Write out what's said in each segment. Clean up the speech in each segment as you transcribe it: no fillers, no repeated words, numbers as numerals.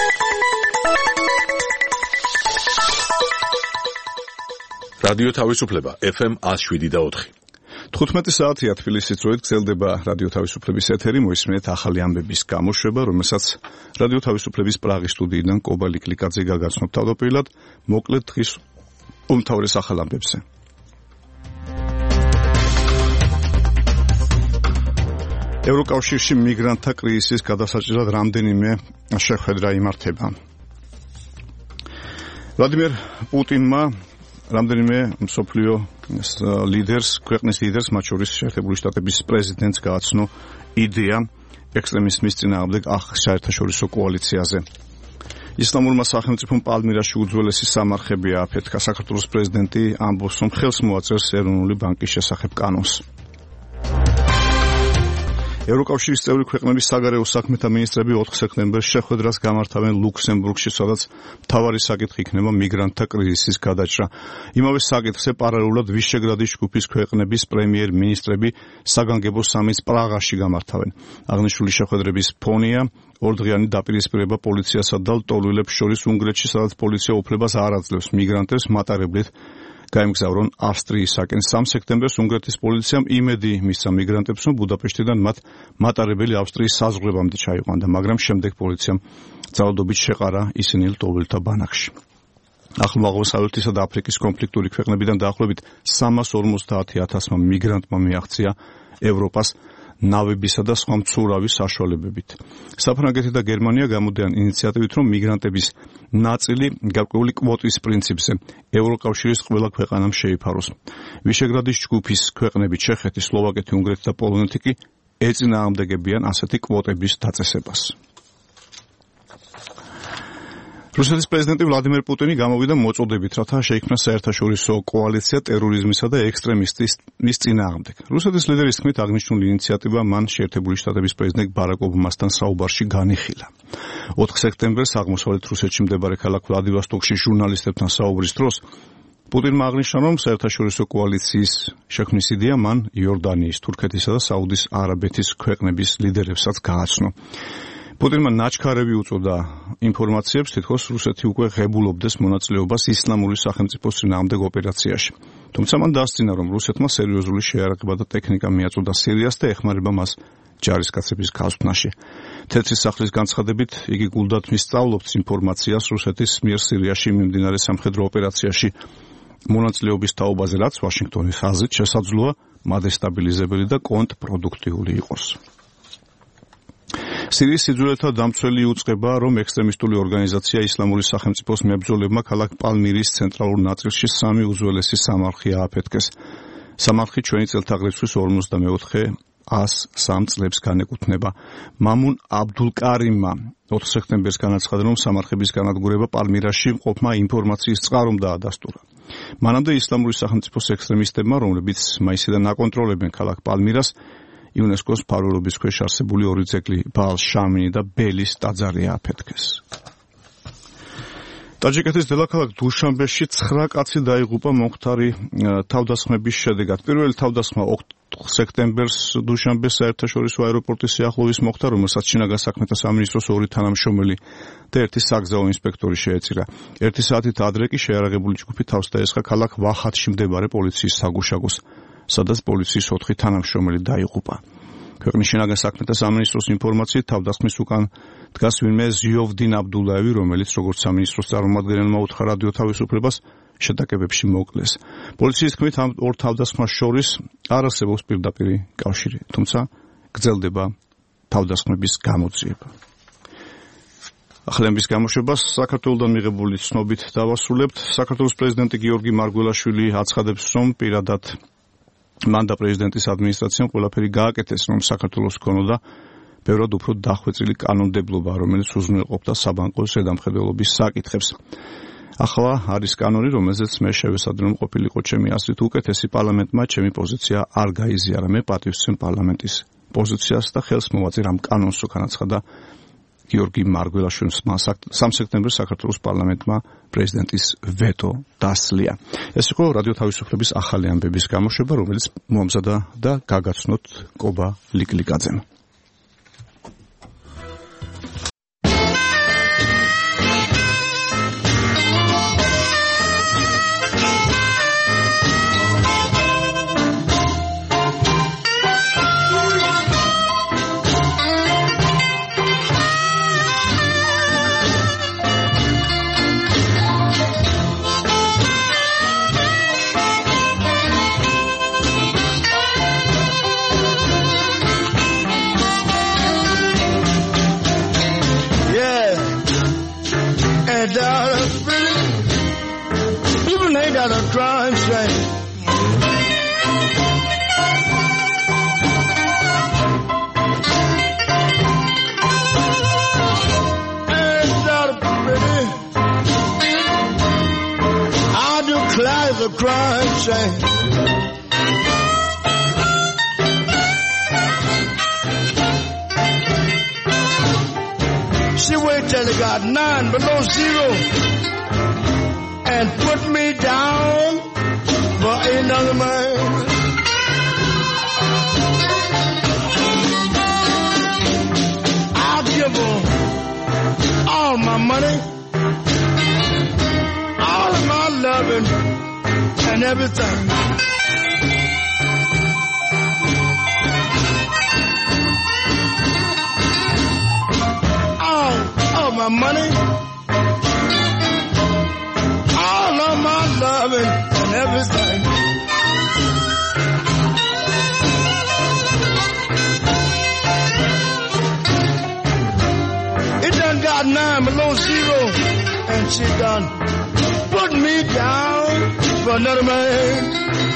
რადიო თავისუფლება FM 107.4. 15 საათია თბილისის დროით გრძელდება რადიო თავისუფლების ეთერი, მოისმენთ ახალი ამბების გამოშვება, რომელსაც რადიო თავისუფლების პრაღის სტუდიიდან კობა ლიკლიკაძე გაგაცნობ თავდაპირველად, მოკლედ დღის უმთავრეს ახალ ამბებზე. ევროკავშირში მიგრანტთა კრიზისის გადასაჭრელად რამდენიმე შეხვედრა იმართება. ვლადიმერ პუტინმა რამდენიმე მსოფლიო ქვეყნის ლიდერს, მათ შორის შეერთებული შტატების პრეზიდენტს გააცნო იდეა ექსტრემიზმის წინააღმდეგ საერთაშორისო კოალიციაზე. ისლამურმა სახელმწიფომ პალმირაში უძველესი სამარხები ააფეთქა. საქართველოს პრეზიდენტი ამბობს, რომ ხელს მოაწერს ეროვნული ბანკის შესახებ კანონს. ევროკავშირის წევრი ქვეყნების საგარეო საქმეთა მინისტრები 4 სექტემბერს შეხვედრას გამართავენ ლუქსემბურგში, სადაც მთავარი საკითხი იქნება მიგრანტთა კრიზისის გადაჭრა. იმავე საკითხზე პარალელურად ვიშეგრადის ჯგუფის ქვეყნების პრემიერ-მინისტრები საგანგებო სამიტს პრაღაში გამართავენ. აღნიშნული შეხვედრების ფონია ორდღიანი დაპირისპირება პოლიციასა და ლტოლვილებს შორის უნგრეთში, სადაც პოლიცია უფლებას არ აძლევს მიგრანტებს მატარებლით გაემგზავრონ ავსტრიისაკენ. 3 სექტემბერს უნგრეთის პოლიციამ იმედი მისცა მიგრანტებს, რომ ბუდაპეშტიდან მათ მატარებელი ავსტრიის საზღვრებამდე ჩაიყვანდა, მაგრამ შემდეგ პოლიციამ ძალადობით შეყარა ისინი ლტოლვილთა ბანაკში. ახლო-აღმოსავლეთისა და აფრიკის კონფლიქტური ქვეყნებიდან დაახლოებით 350,000 მიგრანტმა მიაღწია ევროპას ნავებისა და სხვა მცურავი საშუალებებით. საფრანგეთი და გერმანია გამოდიან ინიციატივით, რომ მიგრანტების ნაწილი გარკვეული კვოტის პრინციპზე ევროკავშირის ყველა ქვეყანამ შეიფაროს. ვიშეგრადის ჯგუფის ქვეყნები ჩეხეთი, სლოვაკეთი, უნგრეთი და პოლონეთი კი ეწინააღმდეგებიან ასეთი კვოტების დაწესებას. რუსეთის პრეზიდენტი ვლადიმერ პუტინი გამოვიდა მოწოდებით, რათა შეიქმნა საერთაშორისო კოალიცია ტერორიზმისა და ექსტრემიზმის წინააღმდეგ. რუსეთის ლიდერის თქმით, აღნიშნული ინიციატივა მან შეერთებული შტატების პრეზიდენტ ბარაკ ობამასთან საუბარში განიხილა. 4 სექტემბერს აღმოსავლეთ რუსეთში მდებარე ქალაქ ვლადივოსტოკში ჟურნალისტებთან საუბრის დროს პუტინმა აღნიშნა, რომ საერთაშორისო კოალიციის შექმნის იდეა მან იორდანიის, თურქეთისა და საუდის არაბეთის ქვეყნების ლიდერებსაც გააცნო. პუტინმა ნაჩქარევი უწოდა ინფორმაციებს, თითქოს რუსეთი უკვე ღებულობდეს მონაწილეობას ისლამური სახელმწიფოს წინააღმდეგ ოპერაციაში. თუმცა მან დასძინა, რომ რუსეთმა სერიოზული შეიარაღება და ტექნიკა მიაწოდა სირიას და ეხმარება მას ჯარისკაცების გაზრდაში. თეთრი სახლის განცხადებით, იგი გულდათ მისწავლობს ინფორმაციას რუსეთის მიერ სირიაში მიმდინარე სამხედრო ოპერაციაში მონაწილეობის თაობაზე, რაც ვაშინგტონის აზრით შესაძლოა მადესტაბილიზებელი და კონტრპროდუქტიული იყოს. სირიის სიძულეთა დამცველი უწყება, რომ ექსტრემისტული ორგანიზაცია ისლამური სახელმწიფოს მებრძოლებმა ქალაქ პალმირის ცენტრალურ ნაწილში 3 უძველესი სამარხი ააფეთქეს. სამარხი ჩვენი წელთაღრიცხვის 54 წლებს განეკუთვნება. მამუნ აბდულკარიმმა 4 სექტემბერს განაცხადა, რომ სამარხების განადგურება პალმირაში მყოფმა ინფორმაციის წყარომ დაადასტურა. მანამდე ისლამური სახელმწიფოს ექსტრემისტებმა, რომლებიც მაისიდან აკონტროლებენ ქალაქ პალმირას, იუნესკოს მფარველობის ქვეშ არსებული 2 ძეგლი ბაალ-შამინი და ბელის ტაძარი ააფეთქეს. ტაჯიკეთის დედაქალაქ დუშანბეში 9 კაცი დაიღუპა მომხდარი თავდასხმების შედეგად. პირველი თავდასხმა 4 სექტემბერს დუშანბეს საერთაშორისო აეროპორტის სიახლოვის მოხდა, რომელსაც შინაგან საქმეთა სამინისტროს 2 თანამშრომელი და 1 საგზაო ინსპექტორი შეეწირა. 1 საათით ადრე კი შეიარაღებული ჯგუფი თავს დაესხა ქალაქ ვახატში მდებარე პოლიციის საგუშაგოს, სადაც პოლიციის 4 თანამშრომელი დაიღუპა. ქვეყნის შინაგან საქმეთა სამინისტროს ინფორმაციით თავდასხმის უკან დგას ვინმე ზიოვდინ აბდულაევი, რომელიც როგორც სამინისტროს წარმომადგენელმა უთხრა რადიო თავისუფლებას, შეტაკებებში მოკლეს. პოლიციის თქმით, ამ 2 თავდასხმას შორის არ არსებობს პირდაპირი კავშირი, თუმცა გრძელდება თავდასხმების გამოძიება. ახალების გამოშვებას საქართველოსთან მიღებული ცნობით დავასრულებთ. საქართველოს პრეზიდენტი გიორგი მარგველაშვილი აცხადებს, რომ პირადად მან და პრეზიდენტის ადმინისტრაციამ ყველაფერი გააკეთეს, რომ საქართველოს ჰქონოდა ბევრად უფრო დახვეწილი კანონმდებლობა, რომელიც უზრუნველყოფდა საბანკო ზედამხედველობის საკითხებს. ახლა არის კანონი, რომელზეც მე შევესადე, რომ ყოფილიყო ჩემი აზრით უკეთესი პარლამენტმა ჩემი პოზიცია არ გაიზიარა. მე პატივისცემ პარლამენტის პოზიციას და ხელს მოვაწერ ამ კანონს, რო განაცხადა გიორგი მარგველაშვილის 3 სექტემბერს საქართველოს პარლამენტმა პრეზიდენტის ვეტო დასლია. ეს იყო რადიო თავისუფლების ახალი ამბების გამოშვება, რომელიც მომზადა და გაგაცნოთ კობა ლიკლიკაძემ. ain't that a pretty? People ain't that a crime shame. Ain't that a pretty? I declare the crime shame. She wait till it got 9 below zero and put me down for another man. I'll give her all my money, all of my loving and everything. All my money, all of my loving and everything. It done got 9 below zero and she done put me down for another man.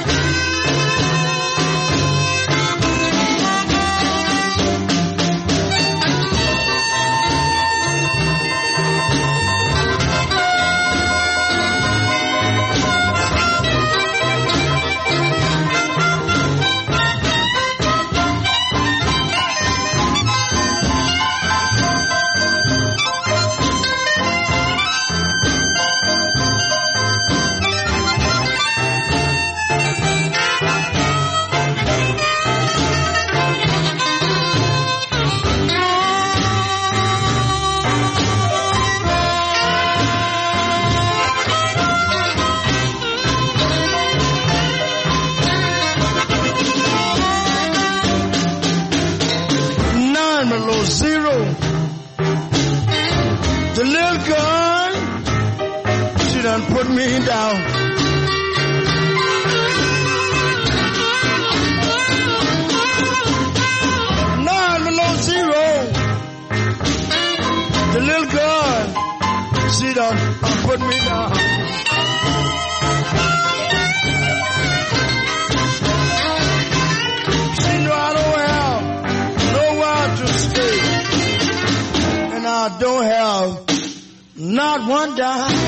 Zero. The little girl, she done put me down. Nine below zero. The little girl, she done put me down. She know I don't have nowhere to stay. I don't have not one dime.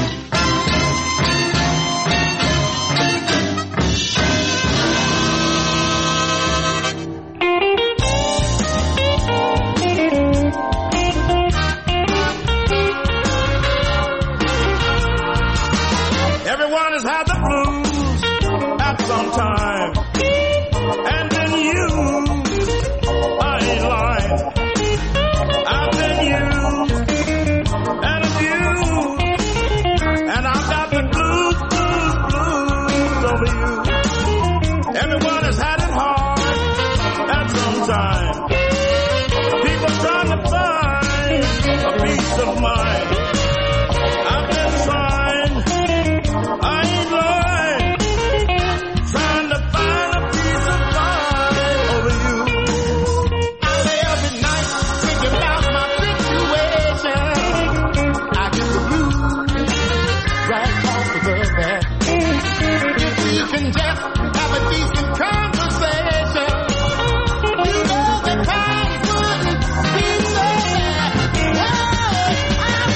Everyone has had the blues at some time, and then you, I ain't lying. I've been used and abused, and I've got the blues, blues, blues over you. Everyone has had it hard at some time. People trying to find a peace of mind. I've been trying, I ain't lying, trying to find a peace of mind over you. I lay up at night thinking about my situation. I get the blues right off of the bat. If we can just have a decent conversation, you know the times wouldn't be so bad. Oh, I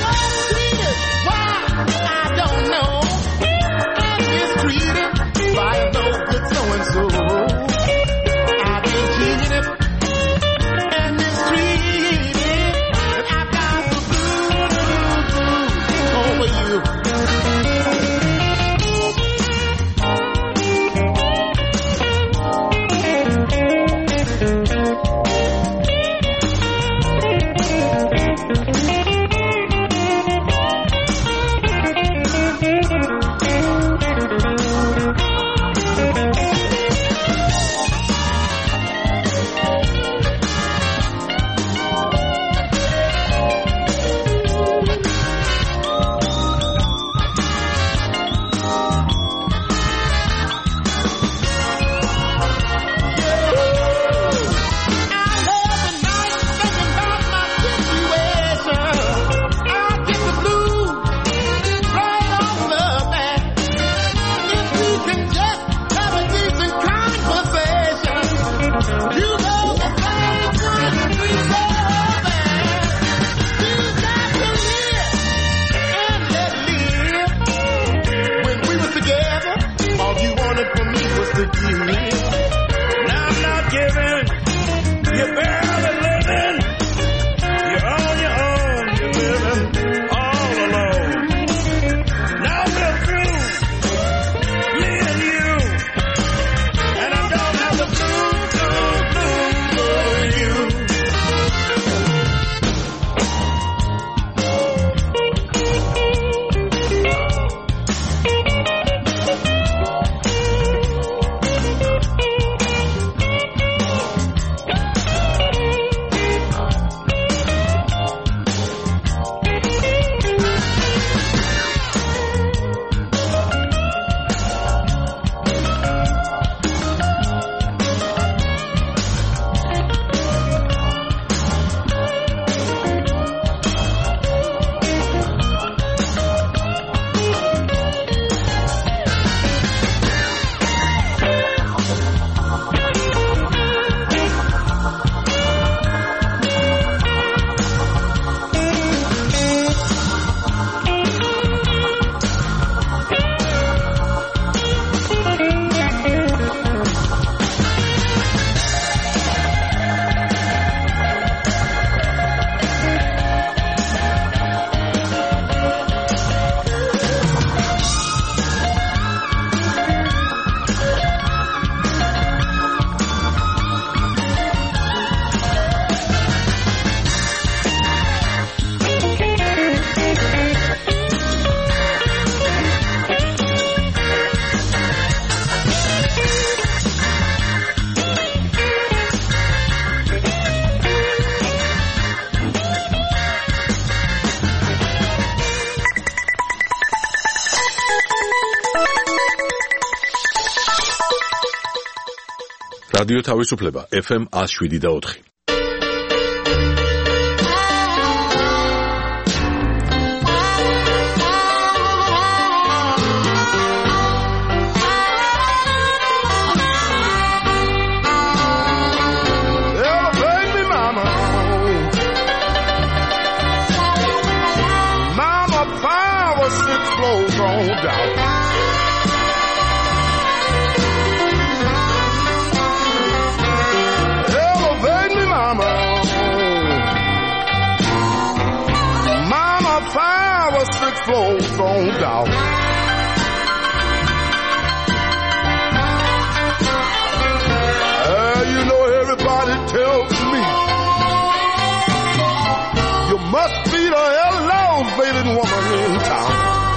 რადიო თავისუფლება FM 107.4. Flows on down. You know everybody tells me you must be the elevated woman in town.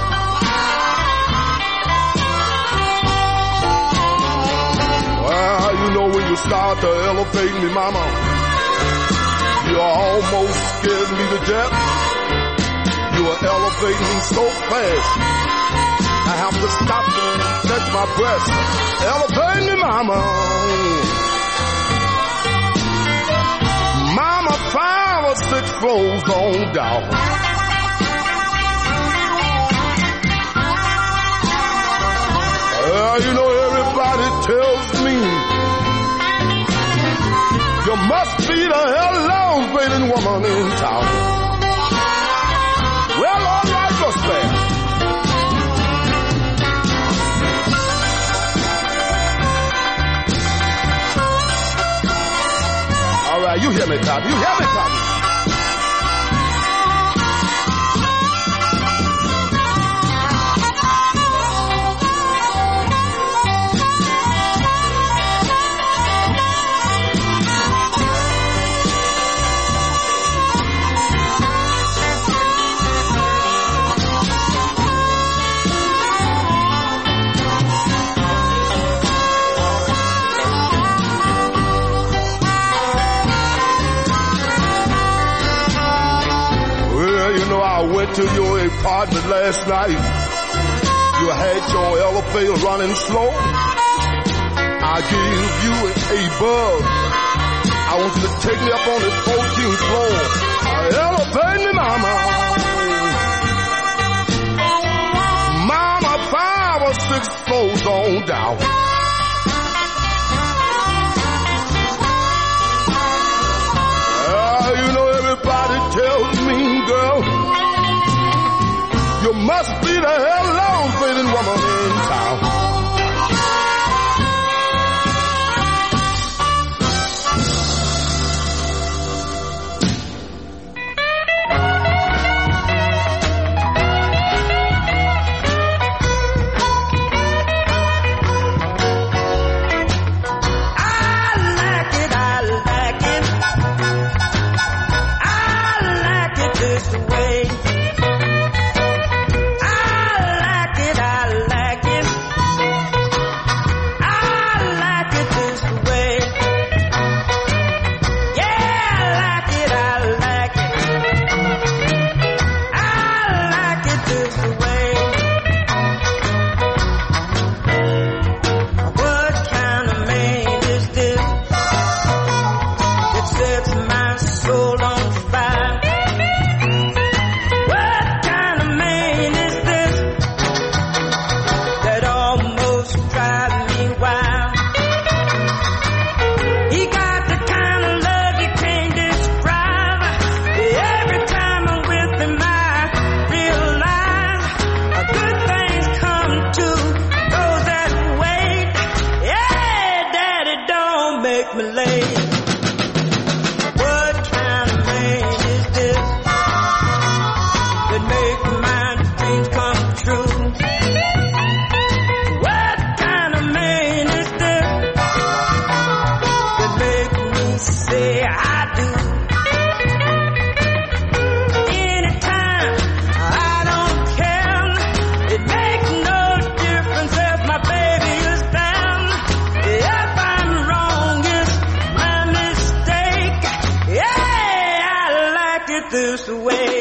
Well, you know when you start to elevate me, mama, you almost scared me to death. You are elevating me so fast, I have to stop and catch my breath. Elevate me, mama. Mama, 5 or 6 floors on down. You know everybody tells me you must be the elevated woman in town. Well, all right, what's that? All right, you hear me, Tommy. You hear me, Tommy. I went to your apartment last night. You had your elevator running slow. I gave you a bug. I want you to take me up on the 14th floor. Elevate me, mama. Mama, 5 or 6 floors on down. You know everybody tells me, girl, you must be the elevated woman in town. This way.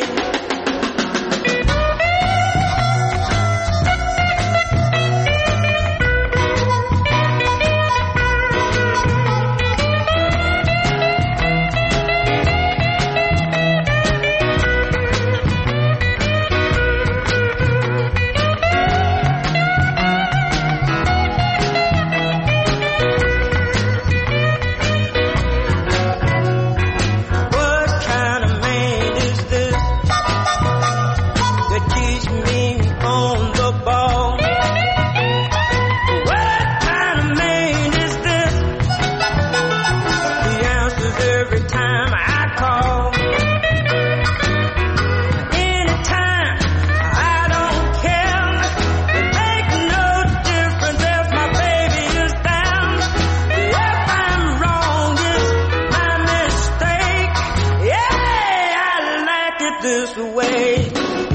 just the way.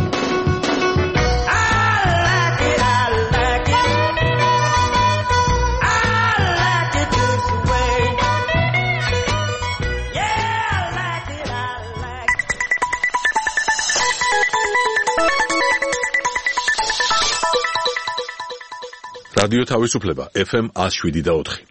რადიო თავისუფლება FM 107.4.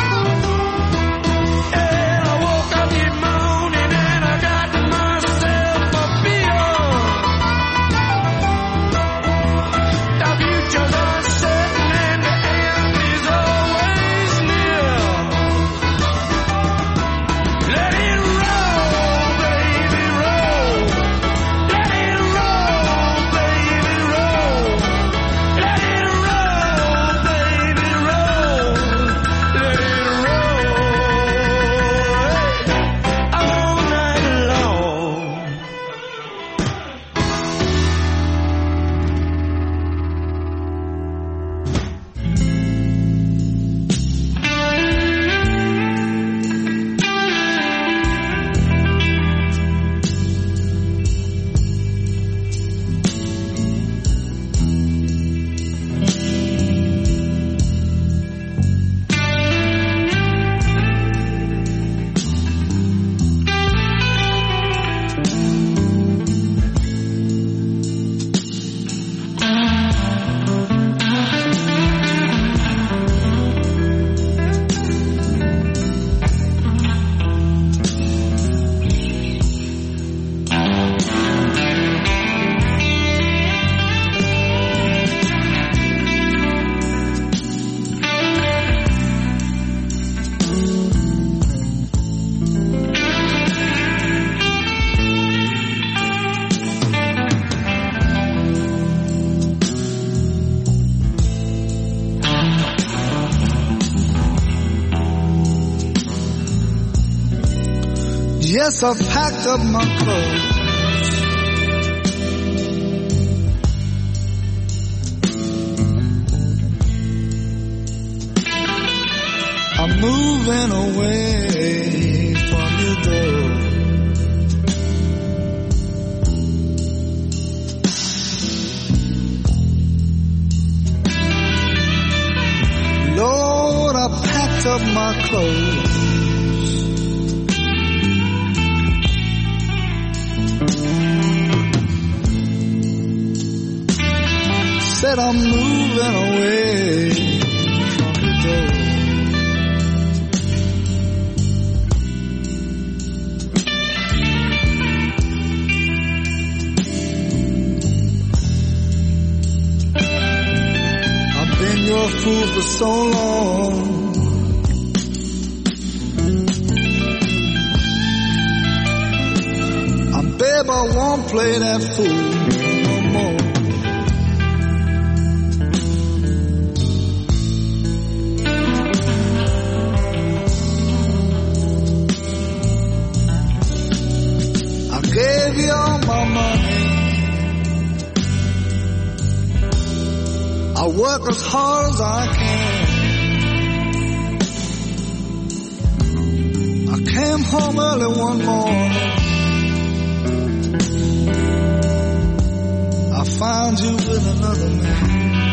Myself Yes, I've packed up my clothes. I'm moving away from your door. Lord, I packed up my clothes. Said I'm moving away from the door. I've been your fool for so long. Babe, I won't play that fool no more. I gave you all my money. I work as hard as I can. I came home early one morning. I found you with another man.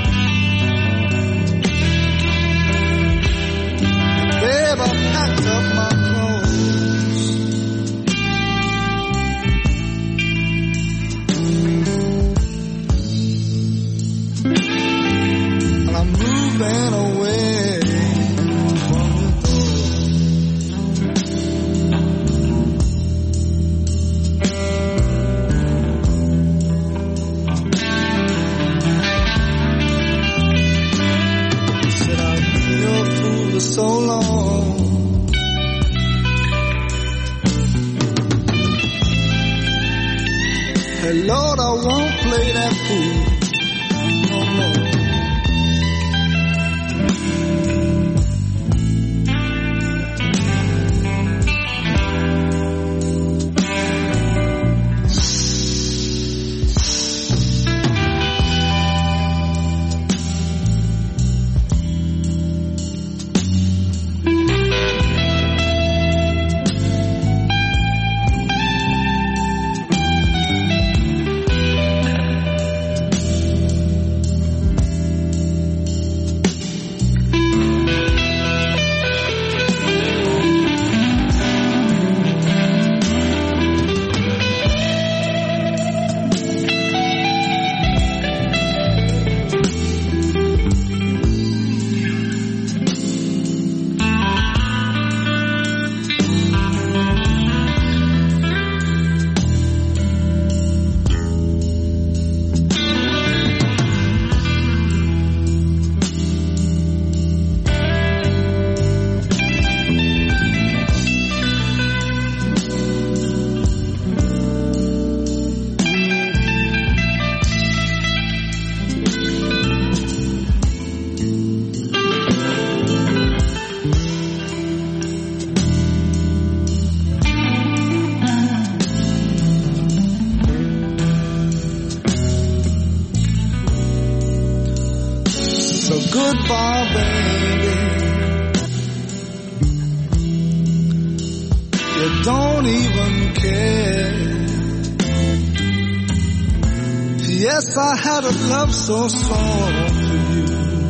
Babe, I packed up my clothes. And I'm moving away from the so long. Hey Lord, I won't play that fool no more. Goodbye, baby. You don't even care. Yes, I had a love so strong for you,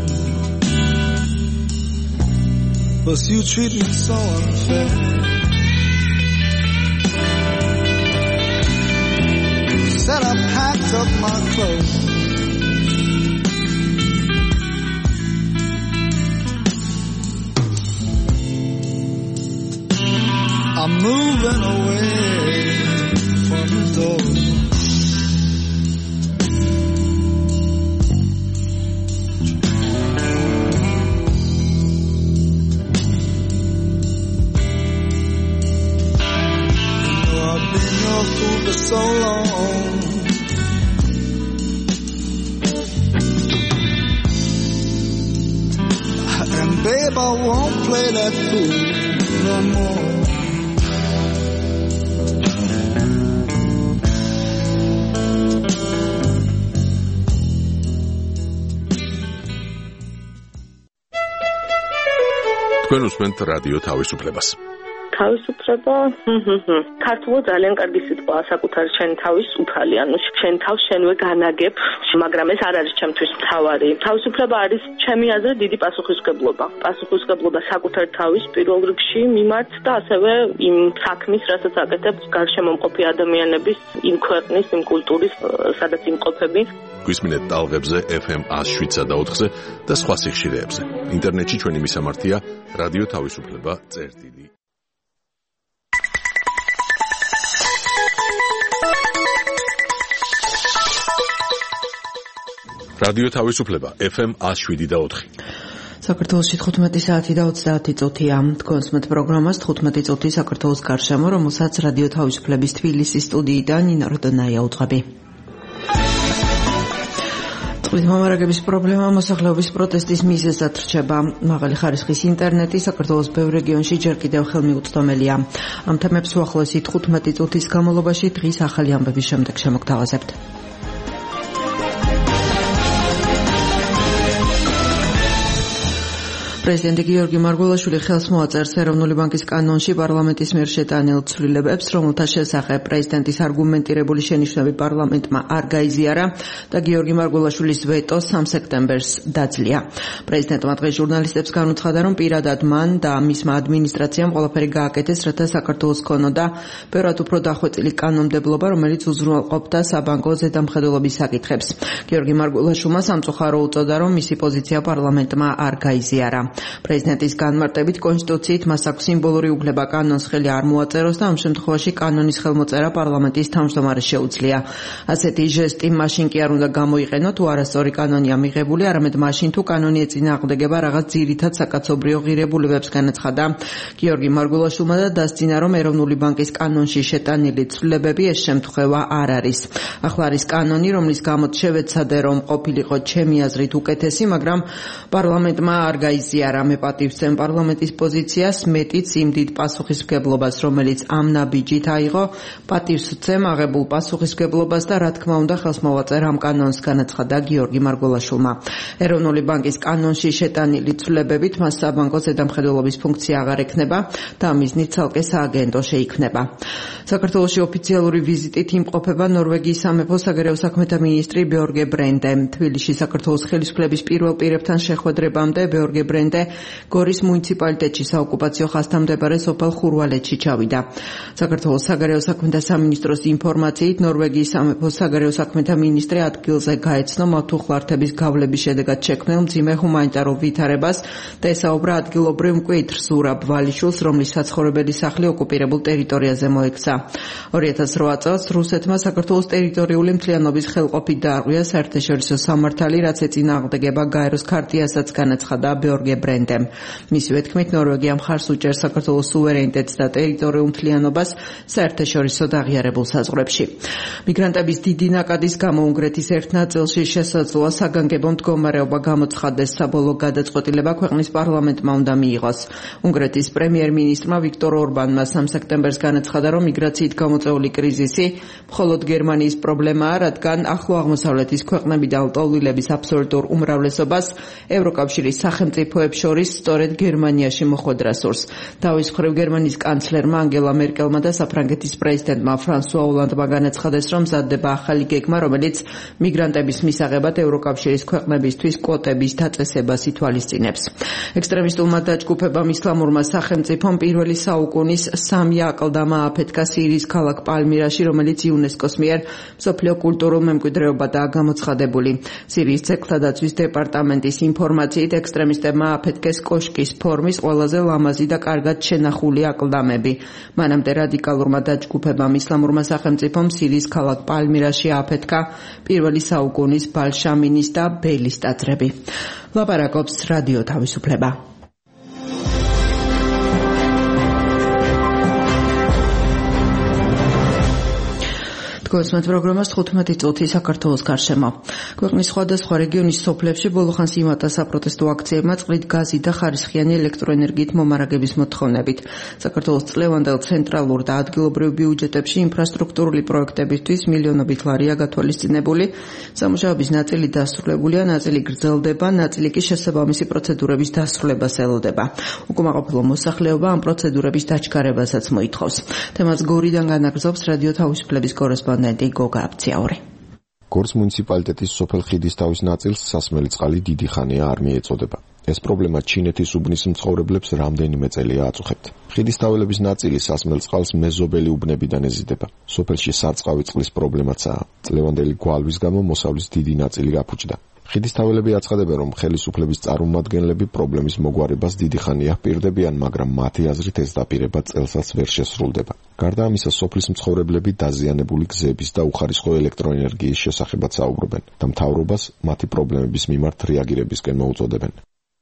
but you treat me so unfair. Said I packed up my clothes. I'm moving away from the door. You know I've been your fool for so long. And babe, I won't play that fool no more. თქვენ უსმენთ რადიო თავისუფლებას. თავისუფლება ქართულად ძალიან კარგი სიტყვაა საკუთარი შენ თავის უფალი, ანუ შენ თავს შენვე განაგებ, მაგრამ ეს არ არის ჩემთვის მთავარი. თავისუფლება არის ჩემი აზრით დიდი პასუხისმგებლობა. პასუხისმგებლობა საკუთარ თავის პირველ რიგში მიმართ და ასევე იმ საქმის, რასაც აკეთებ გარშემო მყოფი ადამიანების, იმ ქვეყნის, იმ კულტურის, სადაც იმყოფები. გვისმინეთ ტალღებზე FM 107.4-ზე და სხვა სიხშირეებზე. ინტერნეტში ჩვენი მისამართია რადიო თავისუფლება წერტილი. რადიო თავისუფლება FM 107.4. საქართველოში 15 საათი და 30 წუთია. თქვენს მეტ პროგრამას 15 წუთი საქართველოს გარშემო, რომელსაც რადიო თავისუფლების თბილისის სტუდიიდან ნინო როდონაია უძღვები. წყლის მომარაგების პრობლემა მოსახლეობის პროტესტის მიზეზად რჩება. მაღალი ხარისხის ინტერნეტი საქართველოს ბევრ რეგიონში ჯერ კიდევ ხელმიუწვდომელია. ამ თემებს უახლოესი 15 წუთის განმავლობაში დღის ახალი ამბების შემდეგ შემოგთავაზებთ. პრეზიდენტი გიორგი მარგველაშვილი ხელს მოაწერს ეროვნული ბანკის კანონში პარლამენტის მიერ შეტანილ ცვლილებებს, რომელთა შესახებ პრეზიდენტის არგუმენტირებული შენიშვნები პარლამენტმა არ გაიზიარა და გიორგი მარგველაშვილის ვეტო 3 სექტემბერს დაძლია. პრეზიდენტმა დღეს ჟურნალისტებს განუცხადა, რომ პირადად მან და მისმა ადმინისტრაციამ ყველაფერი გააკეთეს, რათა საქართველოს ქონოდა ბევრად უფრო დახვეწილი კანონმდებლობა, რომელიც უზრუნველყოფდა საბანკო ზედამხედველობის საკითხებს. გიორგი მარგველაშვილმა სამწუხარო უწოდა, რომ მისი პოზიცია პარლამენტმა არ გაიზიარა. პრეზიდენტის განმარტებით კონსტიტუციით მას აქვს სიმბოლური უფლება კანონს ხელი არ მოაწეროს და ამ შემთხვევაში კანონის ხელმოწერა პარლამენტის თავმჯდომარეს შეუძლია. ასეთი ჟესტი მაშინ კი არ უნდა გამოიყენო, თუ არასწორი კანონია მიღებული, არამედ მაშინ თუ კანონი ეწინააღმდეგება რაღაც ძირითად საკაცობრიო ღირებულებებს, განაცხადა გიორგი მარგველაშვილმა და დასძინა, რომ ეროვნული ბანკის კანონში შეტანილი ცვლილებები ეს შემთხვევა არ არის. ახლა არის კანონი, რომლის გამოც შევეცადე, რომ ყოფილიყო ჩემი აზრით უკეთესი, მაგრამ პარლამენტმა არ გაიზიარა. მე პატივცემ პარლამენტის პოზიციას, მეტიც იმ დიდ პასუხისმგებლობას, რომელიც ამ ნაბიჯით აიღო, პატივცემ აღებულ პასუხისმგებლობას და რა თქმა უნდა ხელს მოვაწერ ამ კანონს, განაცხადა გიორგი მარგველაშვილმა. ეროვნული ბანკის კანონში შეტანილი ცვლილებებით მას საბანკო ზედამხედველობის ფუნქცია აღარ ექნება და მიზნით ცალკე სააგენტო შეიქმნება. საქართველოში ოფიციალური ვიზიტით იმყოფება ნორვეგიის სამეფო საგარეო საქმეთა მინისტრი ბიორგე ბრენდე. თბილისში საქართველოს ხელისუფლების პირველ პირებთან შეხვედრებამდე ბიორგე ბრენდე გორის მუნიციპალიტეტში საოკუპაციო ხაზთან მდებარე სოფელ ხურვალეთში ჩავიდა. საქართველოს საგარეო საქმეთა სამინისტროს ინფორმაციით, ნორვეგიის სამეფო საგარეო საქმეთა მინისტრი ადგილზე გაეცნო მავთუხლართების გავლების შედეგად შექმნილ მძიმე ჰუმანიტარულ ვითარებას და ესაუბრა ადგილობრივ მკვიდრ ზურაბ ვალიშვილს, რომლის საცხოვრებელი სახლი ოკუპირებულ ტერიტორიაზე მოექცა. 2008 წელს რუსეთმა საქართველოს ტერიტორიული მთლიანობის ხელყოფით დაარღვია საერთაშორისო სამართალი, რაც ეწინააღმდეგება გაეროს ქარტიასაც, განაცხადა ბიორგე ბრენდემ. მისივე თქმით, ნორვეგია მხარს უჭერს საქართველოს სუვერენიტეტს და ტერიტორიულ მთლიანობას საერთაშორისო აღიარებულ საზღვრებში. მიგრანტების დიდი ნაკადის გამო უნგრეთის ერთ ნაწილში შესაძლოა საგანგებო მდგომარეობა გამოცხადდეს. საბოლოო გადაწყვეტილება ქვეყნის პარლამენტმა უნდა მიიღოს. უნგრეთის პრემიერ-მინისტრმა ვიქტორ ორბანმა 3 სექტემბერს განაცხადა, რომ მიგრაციით გამოწვეული კრიზისი მხოლოდ გერმანიის პრობლემაა, რადგან ახლო აღმოსავლეთის ქვეყნები და ლტოლვილების აბსოლუტურ უმრავლესობას ევროკავშირის სახელმწიფოებს შორის სწორედ გერმანიაში მოხვედრა სურს. თავის მხრივ გერმანიის კანცლერმა ანგელა მერკელმა და საფრანგეთის პრეზიდენტმა ფრანსუა ოლანდმა განაცხადეს, რომ მზადდება ახალი გეგმა, რომელიც მიგრანტების მისაღებად ევროკავშირის ქვეყნებისთვის კვოტების დაწესებას ითვალისწინებს. ექსტრემისტულმა დაჯგუფებამ ისლამურმა სახელმწიფომ პირველი საუკუნის 3 აკლდამა აფეთქა სირიის ქალაქ პალმირაში, რომელიც იუნესკოს მიერ მსოფლიო კულტურულ მემკვიდრეობადაა გამოცხადებული. სირიის ძეგლთა დაცვის დეპარტამენტის ინფორმაციით, ექსტრემისტებმა აფეთქეს კოშკის ფორმის ყველაზე ლამაზი და კარგად შენახული აკლდამები. მანამდე რადიკალურმა დაჯგუფებამ ისლამურმა სახელმწიფომ სირიის ქალაქ პალმირაში აფეთქა პირველი საუკუნის ბალშამინის და ბელის ტაძრები. ლაპარაკობს რადიო თავისუფლება. თქვენს პროგრამას 15 წუთი საქართველოს გარშემო. ქვეყნის სხვადასხვა რეგიონის სოფლებში ბოლოხანს იმატა საპროტესტო აქციებმა წყლით გაზი და ხარისხიანი ელექტროენერგიით მომარაგების მოთხოვნებით. საქართველოს წლევანდელ ცენტრალურ და ადგილობრივ ბიუჯეტებში ინფრასტრუქტურული პროექტებისთვის მილიონობით ლარია გათვალისწინებული. სამუშაოების ნაწილი დასრულებულია, ნაწილი გრძელდება, ნაწილი კი შესაბამისი პროცედურების დასრულებას ელოდება. უკმაყოფილო მოსახლეობა ამ პროცედურების დაჩქარებასაც მოითხოვს. თემას გორიდან განაგრძობს რადიო თავისუფლების კორესპონდენტი გოგა აფციაური. გორის მუნიციპალიტეტის სოფელ ხიდისთავის ნაწილს სასმელი წყალი დიდი ხანია არ მიეწოდება. ეს პრობლემა ჩინეთის უბნის მცხოვრებლებს რამდენიმე წელია აწუხებთ. ხიდისთაველების ნაწილი სასმელ წყალს მეზობელი უბნებიდან ეზიდება. სოფელში სარწყავი წყლის პრობლემაცაა. წლევანდელი გვალვის გამო მოსავლის დიდი ნაწილი გაფუჭდა. ხიდისთაველები აცხადებენ, რომ ხელისუფლების წარმომადგენლები პრობლემის მოგვარებას დიდი ხანია პირდებიან, მაგრამ მათი აზრით ეს დაპირება წელსაც ვერ შესრულდება. გარდა ამისა, სოფლის მცხოვრებლები დაზიანებული გზების და უხარისხო ელექტროენერგიის შესახებაც საუბრობენ და მთავრობას მათი პრობლემების მიმართ რეაგირებისკენ მოუწოდებენ.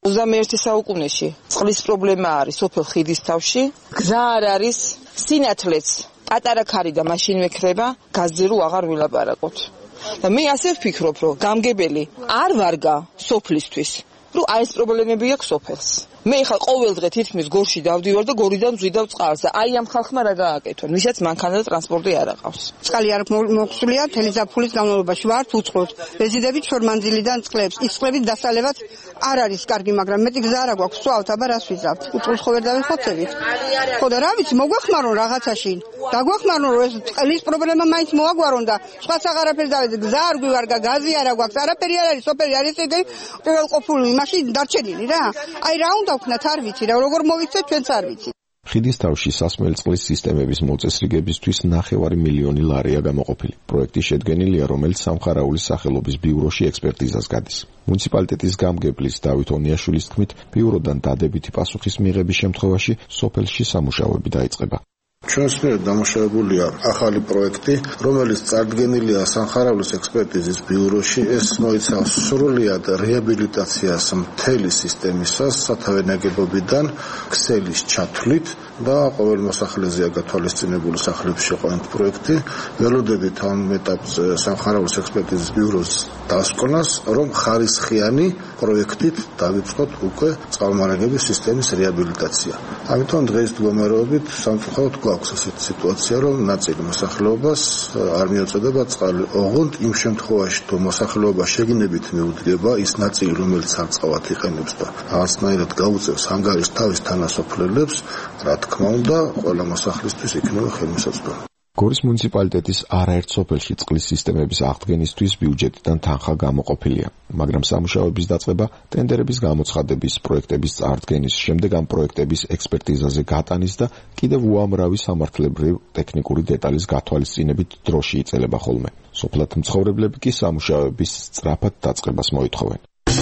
21 საუკუნეში წყლის პრობლემა არის სოფელ ხიდისთავში, გზა არ არის, სინათლეც პატარა ქარი და მაშინ მექრება, გაზზე რო აღარ ვილაპარაკოთ. და მე ასე ვფიქრობ, რომ გამგებელი არ ვარგა სოფლისთვის, რომ აი ეს პრობლემები აქვს სოფელს. მე ხა ყოველ დღე თითქმის გორში დავდივარ და გორიდან ვზვიდავ წყალს და აი ამ ხალხმა რა გააკეთონ, ვისაც მანქანა და ტრანსპორტი არ აყავს. წყალი არ მოხსულია მთელი ზაფხულის განმავლობაში, ვართ უწყლოდ. ვეზიდებით შორმანძილიდან წყლებს. ის წყლებით დასალევად არ არის კარგი, მაგრამ მეტი გზა არ გვაქვს, სვავთ, აბა რას ვიზავთ. უწყლოს ხო ვერ დავიხოცებით. ხო და რა ვიცი, მოგვახმარონ რაღაცაში. დაგვახმარონ, რომ ეს წყლის პრობლემა მაინც მოაგვარონ და სხვას აღარაფერს დავეძე, გზა არ გვივარგა, გაზი არ აგვაქვს, არაფერი არ არის, სოფელი არის იგი პირველყოფილი, მაშინ დარჩენილი რა. აი რა უნდა ვქნათ, არ ვიცი რა, როგორ მოვიცეთ, ჩვენც არ ვიცი. ხიდისთავში სასმელი წყლის სისტემების მოწესრიგებისთვის 9 მილიონი ლარია გამოყოფილი. პროექტი შედგენილია, რომელიც სამხარაულის სახელობის ბიუროში ექსპერტიზას გადის. მუნიციპალიტეტის გამგებლის დავით ონიაშვილის თქმით, ბიუროდან დადებითი პასუხის მიღების შემთხვევაში სოფელში სამუშაოები დაიწყება. ჩვენს მიერ დამუშავებულია ახალი პროექტი, რომელიც წარდგენილია სამხარაულის ექსპერტიზის ბიუროში. ეს მოიცავს სრულად რეაბილიტაციას მთელი სისტემისას, სათავე ნაგებობიდან ქსელის ჩათვლით და ყოველ მოსახლეზეა გათვალისწინებული სახლებში ყვანთ პროექტი. ველოდებით ამ ეტაპზე სამხარაულის ექსპერტიზის ბიუროს დასკვნას, რომ ხარისხიანი პროექტით დავიწყოთ უკვე წყალმარაგების სისტემის რეაბილიტაცია. ამიტომ დღეს მდგომარეობით სამწუხაროდ გვაქვს ასეთი სიტუაცია, რომ ნაწილი მოსახლეობას არ მიეწოდება წყალი. ოღონდ იმ შემთხვევაში, თუ მოსახლეობა შეგნებით მიუდგება, ის ნაწილი, რომელიც სარწყავად იყენებს და რაღაცნაირად გაუწევს ანგარიშს თავის თანასოფლელებს, რა თქმა უნდა, ყველა მოსახლისთვის იქნება ხელმისაწვდომი. გორის მუნიციპალიტეტის არაერთ სოფელში წყლის სისტემების აღდგენისთვის ბიუჯეტიდან თანხა გამოყოფილია, მაგრამ სამუშაოების დაწყება, ტენდერების გამოცხადების, პროექტების წარდგენის, შემდეგ ამ პროექტების ექსპერტიზაზე გატანის და კიდევ უამრავი სამართლებრივ ტექნიკური დეტალის გათვალისწინებით დროში იწელება ხოლმე. სოფლად მცხოვრებლები კი სამუშაოების სწრაფად დაწყებას მოითხოვენ.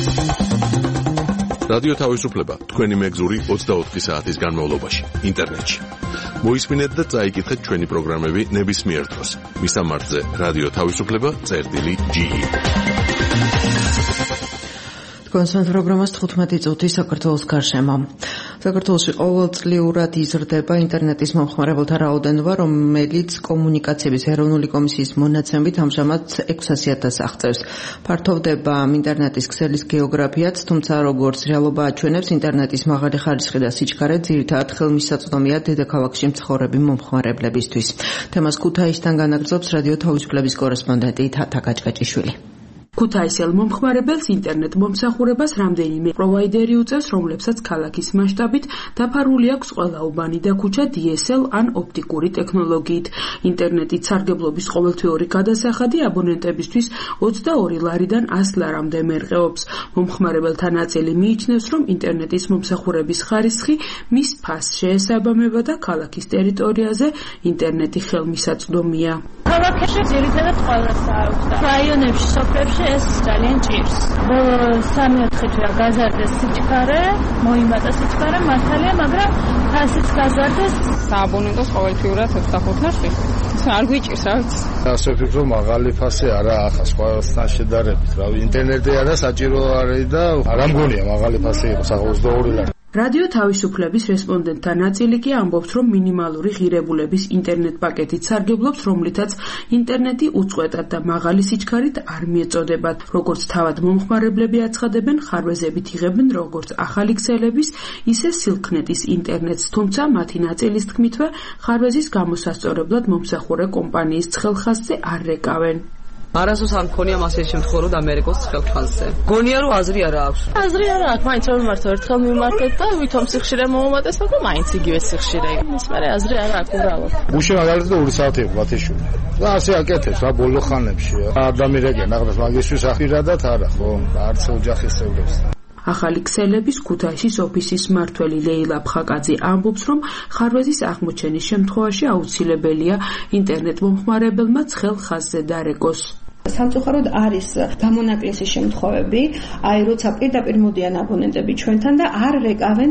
რადიო თავისუფლება თქვენი მეგზური 24 საათის განმავლობაში ინტერნეტში. მოისმინეთ და წაიკითხეთ ჩვენი პროგრამები ნებისმიერ დროს. მისამართზე რადიო თავისუფლება.ge. თქვენს პროგრამას 15 წუთი საქართველოს გარშემო. საქართველოში ყოველწლიურად იზრდება ინტერნეტის მომხმარებელთა რაოდენობა, რომელიც კომუნიკაციების ეროვნული კომისიის მონაცემებით ამჟამად 600,000-ს აღწევს. ფართოვდება ინტერნეტის ქსელის გეოგრაფიაც, თუმცა როგორც რეალობა აჩვენებს, ინტერნეტის მაღალი ხარისხი და სიჩქარე ძირითადად ხელმისაწვდომია დედაქალაქში მცხოვრები მომხმარებლებისთვის. თემას ქუთაისიდან განაგრძობს რადიო თავისუფლების კორესპონდენტი თათა გაჭგაჭიშვილი. ქუთაისელ მომხმარებელს ინტერნეტ მომსახურებას რამდენიმე პროვაიდერი უწევს, რომლებსაც ქალაქის მასშტაბით დაფარული აქვს ყველა უბანი და ქუჩა DSL ან ოპტიკური ტექნოლოგიით. ინტერნეტით სარგებლობის ყოველთვიური გადასახადი აბონენტებისთვის 22 ლარიდან 100 ლარამდე მერყეობს. მომხმარებელთა ნაწილი მიიჩნევს, რომ ინტერნეტის მომსახურების ხარისხი მის ფასს შეესაბამება და ქალაქის ტერიტორიაზე ინტერნეტი ხელმისაწვდომია. ქალაქებში ძირითადად ყველას აქვს და რაიონებში, სოფლებში ეს ძალიან ჭირს. 3-4 თვეა გაზარდეს სიჩქარე, მოიმატა სიჩქარე, მართალია, მაგრამ ფასიც გაზარდეს. სააბონენტოს ყოველთვიურად 25 ლარში. არ გვიჭირს, რა ვიცი. ასე ვფიქრობ, მაღალი ფასი არა ახლა სხვასთან შედარებით. რავი, ინტერნეტი არა საჭირო არის და არ ამგონია მაღალი ფასი იყოს, ახლა 22 ლარი. რადიო თავისუფლების რესპონდენტთა ნაწილი კი ამბობს, რომ მინიმალური ღირებულების ინტერნეტ პაკეტით სარგებლობს, რომლითაც ინტერნეტი უწყვეტად და მაღალი სიჩქარით არ მიეწოდებათ. როგორც თავად მომხმარებლები აცხადებენ, ხარვეზებით იღებენ როგორც ახალი ქსელების, ისე სილქნეტის ინტერნეტს, თუმცა მათი ნაწილის თქმითვე ხარვეზის გამოსასწორებლად მომსახურე კომპანიის ცხელხაზზე არ რეკავენ. არასდროს არ მქონია მასეთი შემთხვევა, რომ ამერიკოს ცხელხაზზე. გონია რომ აზრი არა აქვს. აზრი არა აქვს, მაინც რომ მიმართო ერთხელ მიმართეთ და ვითომ სიხშირე მომომატეს, მაგრამ მაინც იგივე სიხშირე. ის მერე აზრი არა აქვს უბრალოდ. გუშინ მაგალითად 2 საათი ბათეშური. და ასე აკეთებს რა ბოლო ხანებში. არ დამირეკენ აღარ მაგისთვის ახირადად არა ხო? არც ოჯახის წევრებს. ახალი ქსელების ქუთაისის ოფისის მმართველი ლეილა ფხაკაძე ამბობს, რომ ხარვეზის აღმოჩენის შემთხვევაში აუცილებელია ინტერნეტ მომხმარებელმა ცხელ ხაზზე დარეკოს. სამწუხაროდ არის გამონაკლისი შემთხვევები, აი როცა პირდაპირ მოდიან აბონენტები ჩვენთან და არ რეკავენ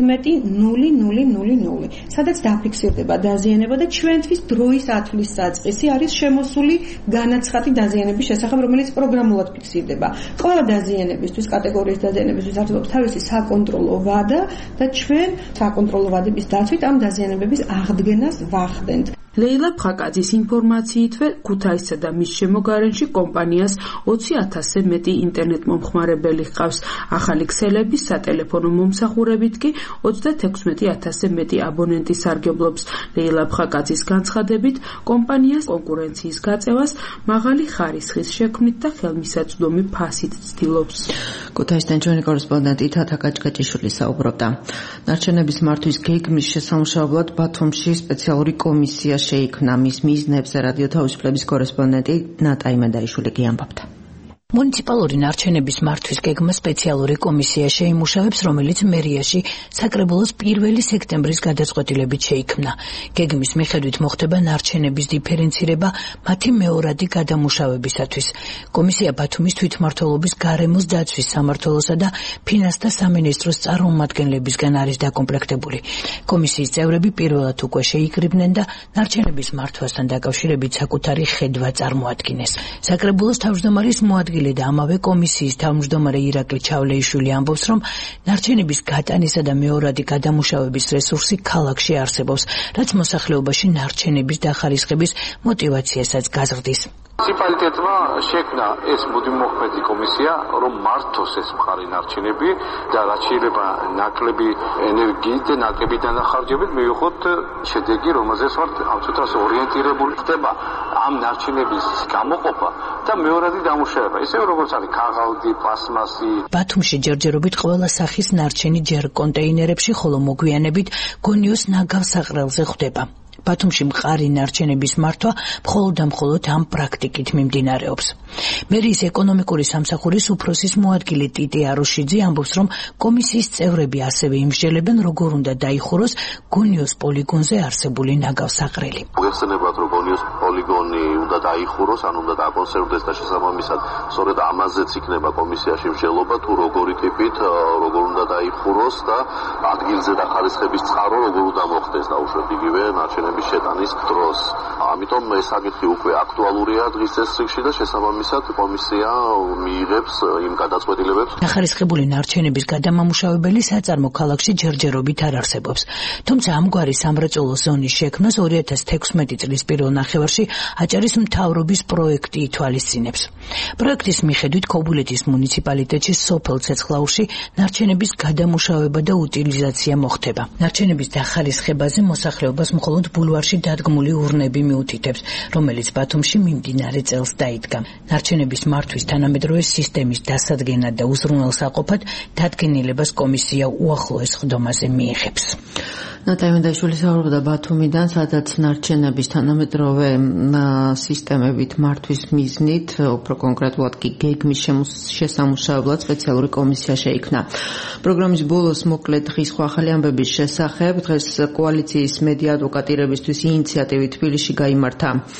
11.0000, სადაც დაფიქსირდება დაზიანება და ჩვენთვის დროის ათვლის საწყისი არის შემოსული განაცხადი დაზიანების შესახებ, რომელიც პროგრამულად ფიქსირდება. ყველა დაზიანებისთვის, კატეგორიის დაზიანებისთვის არსებობს თავისი საკონტროლო ვადა და ჩვენ საკონტროლო ვადების დაცვით ამ დაზიანებების აღდგენას ვახდენთ. ლეილა ფხაკაძის ინფორმაციითვე ქუთაისსა და მის შემოგარენში კომპანიას 20,000-ზე მეტი ინტერნეტ მომხმარებელი ჰყავს. ახალი ქსელების სატელეფონო მომსახურებით კი 36,000-ზე მეტი აბონენტი სარგებლობს. ლეილა ფხაკაძის განცხადებით, კომპანიას კონკურენციის გაწევას მაღალი ხარისხის შექმნით და ხელმისაწვდომი ფასით ცდილობს. ქუთაისიდან ჩვენი კორესპონდენტი თათა კაჭკაჭიშვილი საუბრობდა. ნარჩენების მართვის გეგმის შესამუშავებლად ბათუმში სპეციალური კომისია შეიქმნა. მის მიზნებზე რადიო თავისუფლების კორესპონდენტი ნატა იმედაიშვილი ამბობდა. მუნიციპალური ნარჩენების მართვის გეგმა სპეციალური კომისია შეიმუშავებს, რომელიც მერიაში საკრებულოს 1 სექტემბრის გადაწყვეტილებით შეიქმნა. გეგმის მიხედვით მოხდება ნარჩენების დიფერენცირება მათი მეორადი გადამუშავებისათვის. კომისია ბათუმის თვითმმართველობის გარემოს დაცვის სამმართველოსა და ფინანსთა სამინისტროს წარმომადგენლებისგან არის დაკომპლექტებული. კომისიის წევრები პირველად უკვე შეიკრიბნენ და ნარჩენების მართვასთან დაკავშირებით საკუთარი ხედვა წარმოადგინეს. საკრებულოს თავმჯდომარის მოადგილე და ამავე კომისიის თავმჯდომარე ირაკლი ჩავლეიშვილი ამბობს, რომ ნარჩენების გატანისა და მეორადი გადამუშავების რესურსი ქალაქში არსებობს, რაც მოსახლეობაში ნარჩენების დახარისხების мотивაციასაც გაზრდის. მუნიციპალიტეტმა შექმნა ეს მუდმივმოქმედი კომისია, რომ მართოს ეს მყარი ნარჩენები და რაც შეიძლება ნაკლები ენერგიით და ნაკლები დანახარჯებით მივიღოთ შედეგი, რომელზეც ვართ ამ წუთას ორიენტირებული ხდება ამ ნარჩენების გამოყოფა და მეორადი დამუშავება. ისე როგორც არის ქაღალდი, პლასმასი. ბათუმში ჯერჯერობით ყველა სახის ნარჩენი ჯერ კონტეინერებში, ხოლო მოგვიანებით გონიოს ნაგავ საყრელზე ხვდება. ბათუმში მყარი ნარჩენების მართვა მხოლოდ და მხოლოდ ამ პრაქტიკით მიმდინარეობს. მერიის ეკონომიკური სამსახურის უფროსის მოადგილე ტიტი აროშიძე ამბობს, რომ კომისიის წევრები ასევე იმსჯელებენ, როგორ უნდა დაიხუროს გონიოს პოლიგონზე არსებული ნაგავსაყრელი. მოგეხსენებათ, რომ გონიოს პოლიგონი უნდა დაიხუროს, ან უნდა დაკონსერვდეს და შესაბამისად, სწორედ ამაზეც იქნება კომისიაში მსჯელობა, თუ როგორი ტიპით, როგორ უნდა დაიხუროს და ადგილზე დახარისხების წყარო როგორ უნდა მოხდეს დაუშვათ იგივე ნარჩენების შეტანის დროს. ამიტომ ეს საკითხი უკვე აქტუალურია დღის წესრიგში და შესაბამისად კომისია მიიღებს იმ გადაწყვეტილებებს. დახარისხებული ნარჩენების გადამამუშავებელი საწარმო ქალაქში ჯერჯერობით არ არსებობს. თუმცა ამგვარი სამრეწველო ზონის შექმნას 2016 წლის პირველ ნახევარში აჭარის მთავრობის პროექტი ითვალისწინებს. პროექტის მიხედვით ქობულეთის მუნიციპალიტეტში სოფელ ცეცხლაურში ნარჩენების გადამუშავება და უტილიზაცია მოხდება. ნარჩენების დახარისხებაზე მოსახლეობას მხოლოდ ბულვარში დადგმული ურნები მიუთითებს, რომელიც ბათუმში მიმდინარე წელს დაიდგა. ნარჩენების მართვის თანამედროვე სისტემის დასადგენად და უზრუნველსაყოფად დადგენილებას კომისია უახლოეს ხდომაზე მიიღებს. ნატა იმედაიშვილი საუბრობდა ბათუმიდან, სადაც ნარჩენების თანამედროვე სისტემებით მართვის მიზნით, უფრო კონკრეტულად კი გეგმის შესამუშავებლად სპეციალური კომისია შეიქმნა. პროგრამის ბოლოს მოკლე დღის ახალი ამბების შესახებ დღეს კოალიციის მედია ადვოკატირებისთვის ინიციატივით თბილისში გაიმართა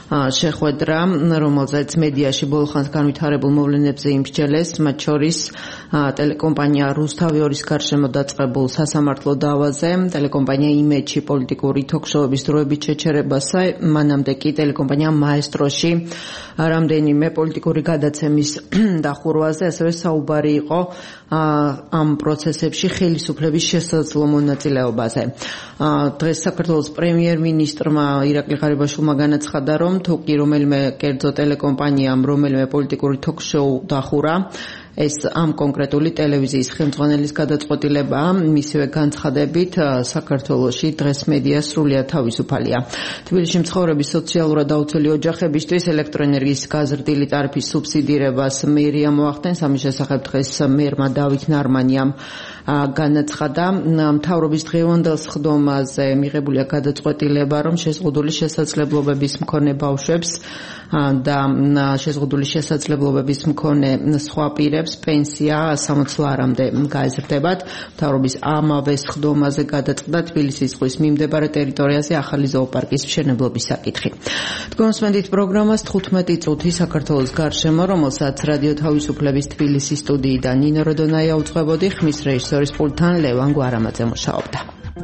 შეხვედრა, რომელზეც მედიაში ბოლო ხანს განვითარებულ მოვლენებზე იმსჯელეს, მათ შორის ტელეკომპანია რუსთავი 2-ის გარშემო დაწყებულ სასამართლო დავაზე, ტელეკომპანია იმედში პოლიტიკური თოქ-შოუების დროებით შეჩერებასა, მანამდე კი ტელეკომპანია მაესტროში რამდენიმე პოლიტიკური გადაცემის დახურვაზე, ასევე საუბარი იყო ამ პროცესებში ხელისუფლების შესაძლო მონაწილეობაზე. დღეს საქართველოს პრემიერ-მინისტრმა ირაკლი ღარიბაშვილმა განაცხადა, რომ თუ კი რომელიმე კერძო ტელეკომპანიამ რომელიმე პოლიტიკური თოქ-შოუ დახურა, ეს ამ კონკრეტული ტელევიზიის ხელმძღვანელის გადაწყვეტილებაა, მისივე განცხადებით საქართველოში დღეს მედია სრულიად თავისუფალია. თბილისში მცხოვრები სოციალურად დაუცველი ოჯახებისთვის ელექტროენერგიის გაზრდილი ტარიფის სუბსიდირებას მერია მოახდენს. ამის შესახებ დღეს მერმა დავით ნარმანიამ განაცხადა, მთავრობის დღევანდელ სხდომაზე მიღებულია გადაწყვეტილება, რომ შეზღუდული შესაძლებლობების მქონე ბავშვებს და შეზღუდული შესაძლებლობების მქონე სხვა პირებს პენსია 60 ლარამდე გაეზრდებათ. მთავრობის ამავე სხდომაზე გადაწყდა თბილისის ზღვის მიმდებარე ტერიტორიაზე ახალი ზოოპარკის მშენებლობის საკითხი. თქვენსმენდით პროგრამას 15 წუთი საქართველოს გარშემო, რომელსაც რადიო თავისუფლების თბილისის სტუდიიდან ნინო როდონაია უძღვებოდი, ხმის რეჟისორის პულტთან ლევან გვარამაძე მუშაობდა.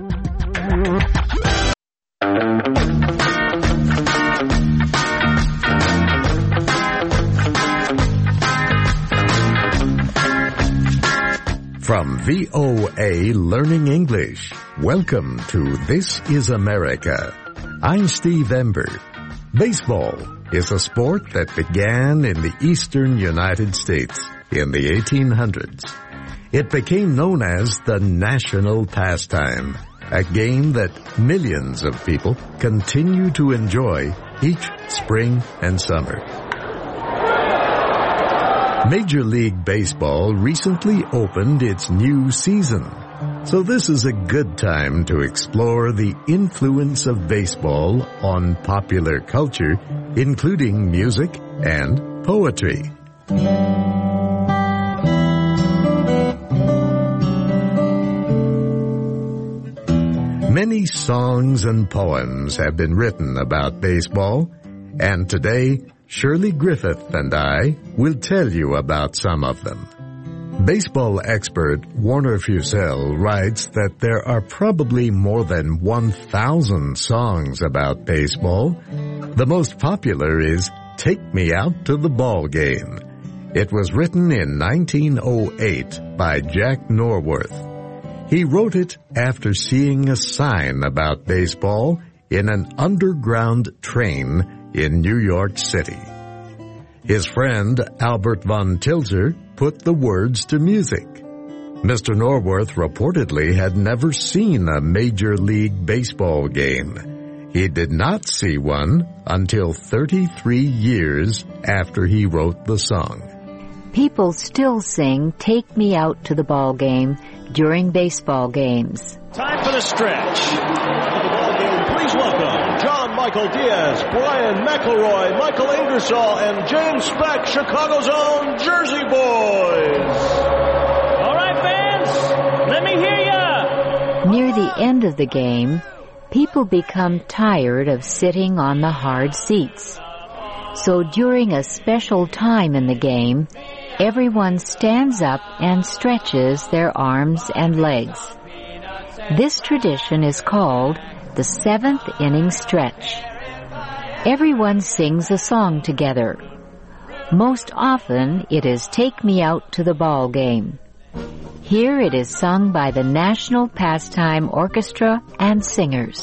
From VOA Learning English, welcome to This is America. I'm Steve Ember. Baseball is a sport that began in the eastern United States in the 1800s. It became known as the national pastime, a game that millions of people continue to enjoy each spring and summer. Major League Baseball recently opened its new season, so this is a good time to explore the influence of baseball on popular culture, including music and poetry. Many songs and poems have been written about baseball, and today Shirley Griffith and I will tell you about some of them. Baseball expert Warner Fusell writes that there are probably more than 1,000 songs about baseball. The most popular is Take Me Out to the Ball Game. It was written in 1908 by Jack Norworth. He wrote it after seeing a sign about baseball in an underground train in New York City. His friend Albert von Tilzer put the words to music. Mr. Norworth reportedly had never seen a Major League Baseball game. He did not see one until 33 years after he wrote the song. People still sing Take Me Out to the Ball Game during baseball games. Time for the stretch. Please welcome John Michael Diaz, Brian McElroy, Michael Ingersoll, and James Speck, Chicago's own Jersey Boys. All right, fans, let me hear ya. Near the end of the game, people become tired of sitting on the hard seats. So during a special time in the game, everyone stands up and stretches their arms and legs. This tradition is called the 7th inning stretch. Everyone sings a song together. Most often it is Take Me Out to the Ball Game. Here it is sung by the National Pastime Orchestra and singers.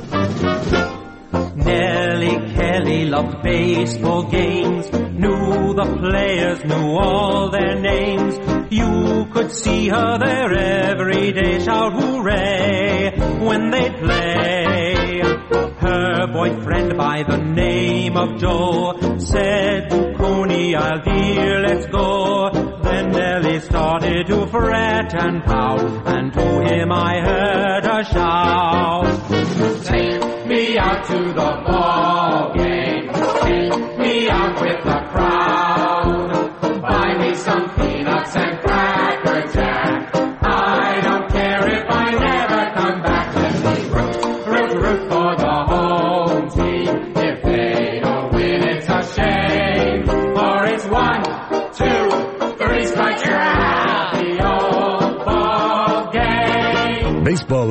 Nellie Kelly loved baseball games, knew the players, knew all their names. You could see her there every day, shout hooray when they play. Her boyfriend by the name of Joe said to Coney, "I'll dear, let's go." Then Nellie started to fret and pout, and to him I heard her shout, "Take me out to the ball game, take me out with the crowd, buy me some peanuts and Cracker Jack, I don't care if I never come back, let me root, root, root for the home team, if they don't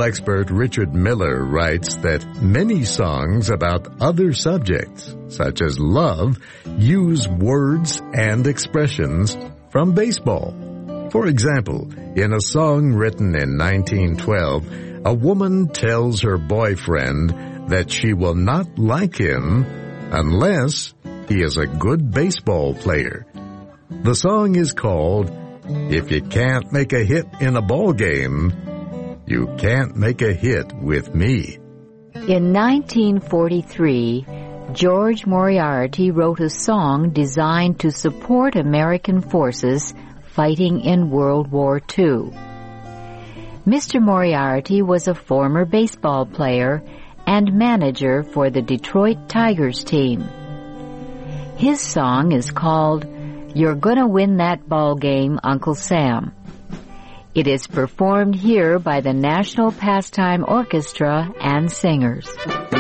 expert Richard Miller writes that many songs about other subjects, such as love, use words and expressions from baseball. For example, in a song written in 1912, a woman tells her boyfriend that she will not like him unless he is a good baseball player. The song is called "If You Can't Make a Hit in a Ball Game, You Can't Make a Hit with Me." In 1943, George Moriarty wrote a song designed to support American forces fighting in World War II. Mr. Moriarty was a former baseball player and manager for the Detroit Tigers team. His song is called "You're Gonna Win That Ball Game, Uncle Sam." It is performed here by the National Pastime Orchestra and singers.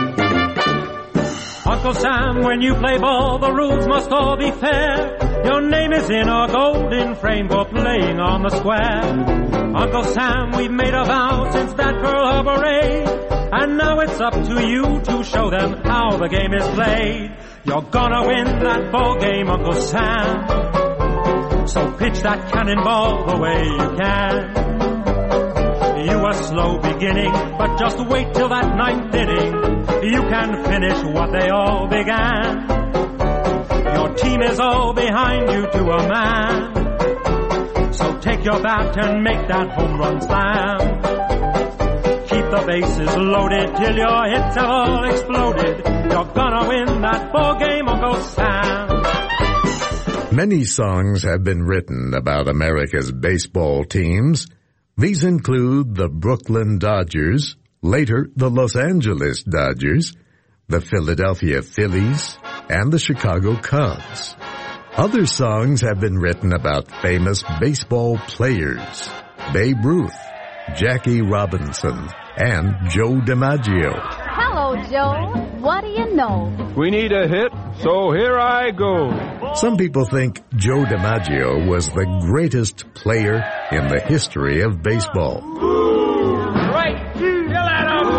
Uncle Sam, when you play ball, the rules must all be fair. Your name is in our golden frame for playing on the square. Uncle Sam, we've made a vow since that Pearl Harbor raid, and now it's up to you to show them how the game is played. You're gonna win that ball game, Uncle Sam, so pitch that cannonball the way you can. You were slow beginning, but just wait till that ninth inning. You can finish what they all began. Your team is all behind you to a man, so take your bat and make that home run slam. Keep the bases loaded till your hits have all exploded. You're gonna win that ball game, Uncle Sam. Many songs have been written about America's baseball teams. These include the Brooklyn Dodgers, later the Los Angeles Dodgers, the Philadelphia Phillies, and the Chicago Cubs. Other songs have been written about famous baseball players: Babe Ruth, Jackie Robinson, and Joe DiMaggio. Hello, Joe. What do you know? We need a hit, so here I go. Some people think Joe DiMaggio was the greatest player in the history of baseball. Right, fill that up,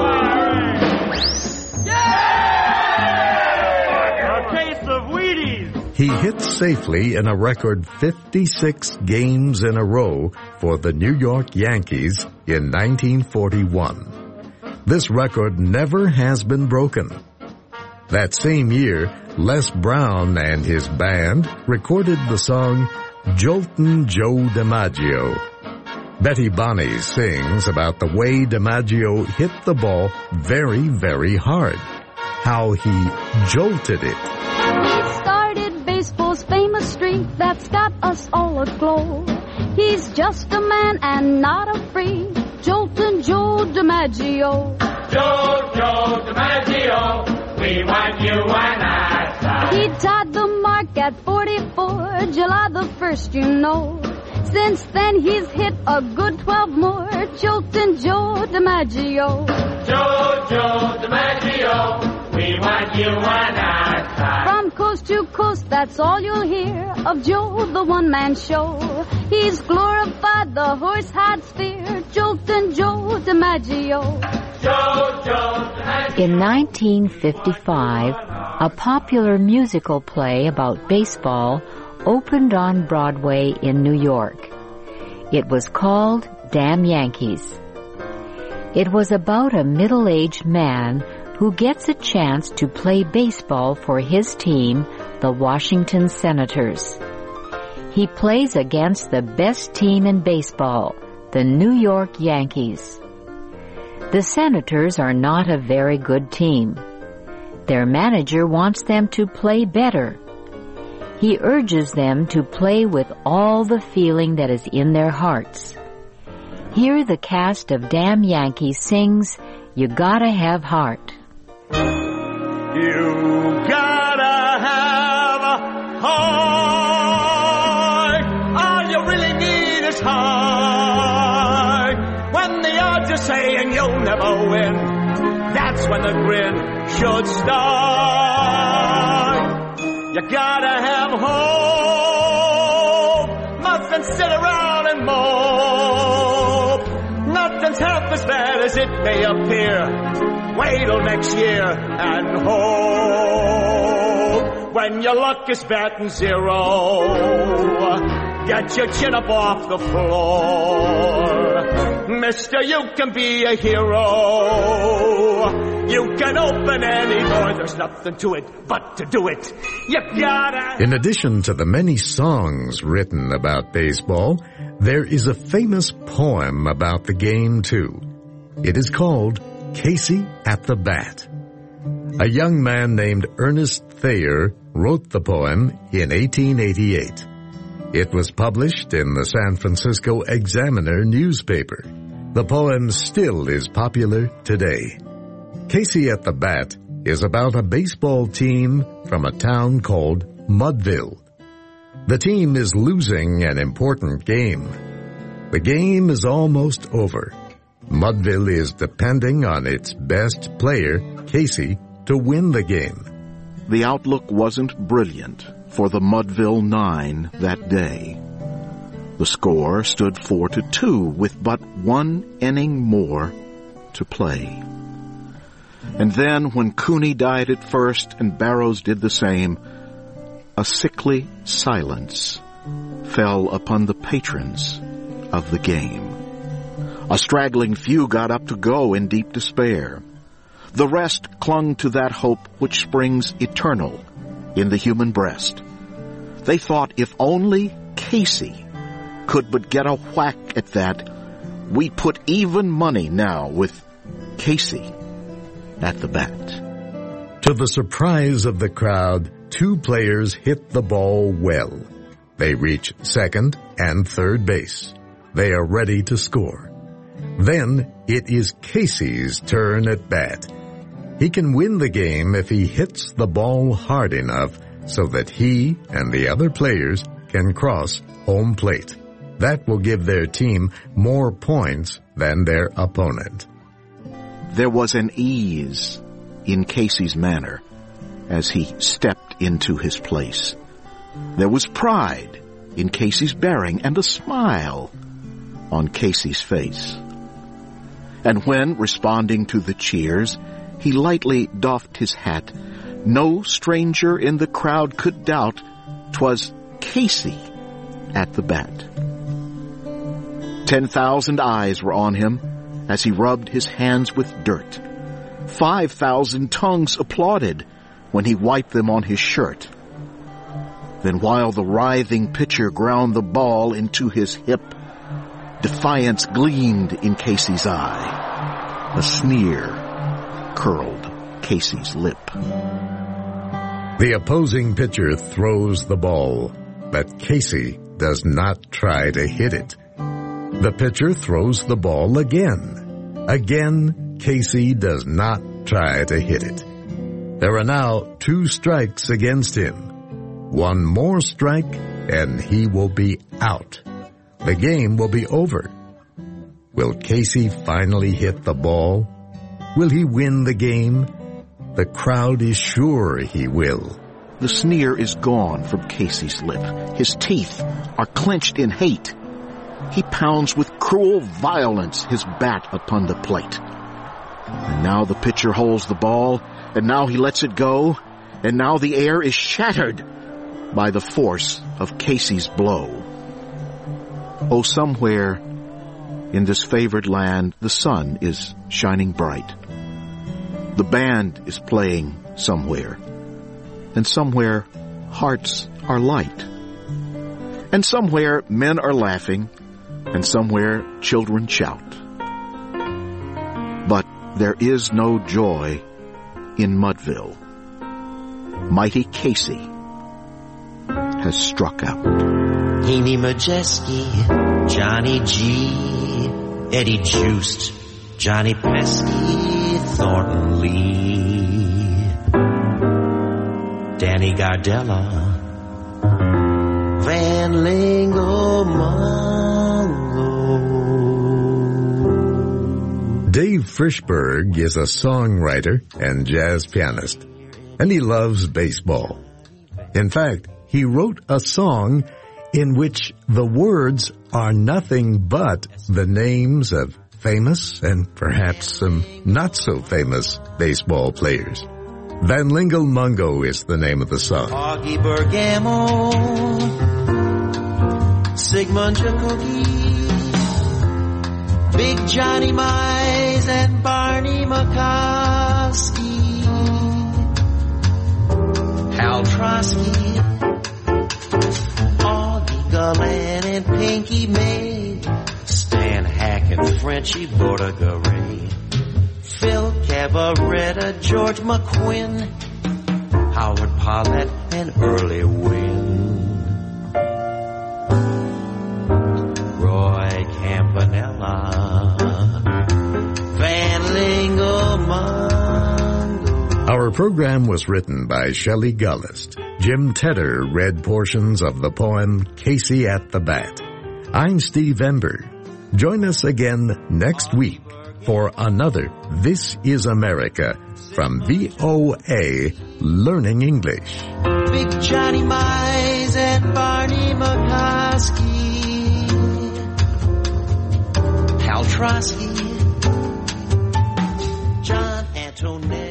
yeah! A case of Wheaties. He hit safely in a record 56 games in a row for the New York Yankees in 1941. This record never has been broken. That same year, Les Brown and his band recorded the song "Joltin' Joe DiMaggio." Betty Bonney sings about the way DiMaggio hit the ball very, very hard, how he jolted it. He started baseball's famous streak that's got us all aglow. He's just a man and not a freak, Joltin' Joe DiMaggio. Joe DiMaggio, we want you and I. He tied the mark at 44, July the 1st, you know. Since then he's hit a good 12 more, Joltin' Joe DiMaggio. Joe DiMaggio, we want you and I. From coast to coast, that's all you'll hear of Joe, the one-man show. He's glorified the horse-hide sphere, Joltin' Joe DiMaggio. In 1955, a popular musical play about baseball opened on Broadway in New York. It was called Damn Yankees. It was about a middle-aged man who gets a chance to play baseball for his team, the Washington Senators. He plays against the best team in baseball, the New York Yankees. The Senators are not a very good team. Their manager wants them to play better. He urges them to play with all the feeling that is in their hearts. Here the cast of Damn Yankees sings, "You Gotta Have Heart." You gotta have a heart. All you really need is heart. When the odds are saying you'll never win, that's when the grin should start. You gotta have hope. Mustn't sit around and mope. Nothing's happening half as bad as it may appear. Wait till next year and hope. When your luck is batting zero, get your chin up off the floor. Mister, you can be a hero. You can open any door. There's nothing to it but to do it. You gotta... In addition to the many songs written about baseball, there is a famous poem about the game, too. It is called Casey at the Bat. A young man named Ernest Thayer wrote the poem in 1888. It was published in the San Francisco Examiner newspaper. The poem still is popular today. Casey at the Bat is about a baseball team from a town called Mudville. The team is losing an important game. The game is almost over. Mudville is depending on its best player, Casey, to win the game. The outlook wasn't brilliant for the Mudville Nine that day. The score stood 4-2 with but one inning more to play. And then, when Cooney died at first and Barrows did the same, a sickly silence fell upon the patrons of the game. A straggling few got up to go in deep despair. The rest clung to that hope which springs eternal in the human breast. They thought if only Casey could but get a whack at that, we'd put even money now with Casey at the bat. To the surprise of the crowd, two players hit the ball well. They reach second and third base. They are ready to score. Then it is Casey's turn at bat. He can win the game if he hits the ball hard enough so that he and the other players can cross home plate. That will give their team more points than their opponent. There was an ease in Casey's manner as he stepped into his place. There was pride in Casey's bearing and a smile on Casey's face. And when, responding to the cheers, he lightly doffed his hat, no stranger in the crowd could doubt 'twas Casey at the bat. 10,000 eyes were on him as he rubbed his hands with dirt. 5,000 tongues applauded when he wiped them on his shirt. Then while the writhing pitcher ground the ball into his hip, defiance gleamed in Casey's eye. A sneer curled Casey's lip. The opposing pitcher throws the ball, but Casey does not try to hit it. The pitcher throws the ball again. Again, Casey does not try to hit it. There are now 2 strikes against him. One more strike, and he will be out. The game will be over. Will Casey finally hit the ball? Will he win the game? The crowd is sure he will. The sneer is gone from Casey's lip. His teeth are clenched in hate. He pounds with cruel violence his bat upon the plate. And now the pitcher holds the ball, and now he lets it go, and now the air is shattered by the force of Casey's blow. Oh, somewhere in this favored land, the sun is shining bright. The band is playing somewhere, and somewhere hearts are light. And somewhere men are laughing, and somewhere children shout. But there is no joy in Mudville. Mighty Casey has struck out. Amy Majeski, Johnny G, Eddie Juiced, Johnny Pesky, Thornton Lee, Danny Gardella, Van Lingo Mungo. Dave Frischberg is a songwriter and jazz pianist, and he loves baseball. In fact, he wrote a song in which the words are nothing but the names of famous and perhaps some not so famous baseball players. Van Lingle Mungo is the name of the song. Augie Bergamo, Sigmund Jacobi, Big Johnny Mize and Barney McCoskey, Hal Trotsky, Augie Gullen and Pinky May, Stan Hack and Frenchie Bordegaray, Phil Cabaretta, George McQuinn, Howard Pollett and Early Wynn, Roy Campanella, Van Lingle Mungo. Our program was written by Shelley Gullist. Jim Tedder read portions of the poem Casey at the Bat. I'm Steve Ember. Join us again next week for another This is America from VOA Learning English. Big Johnny Mize and Barney McCoskey, Hal Trotsky, John Antoinette.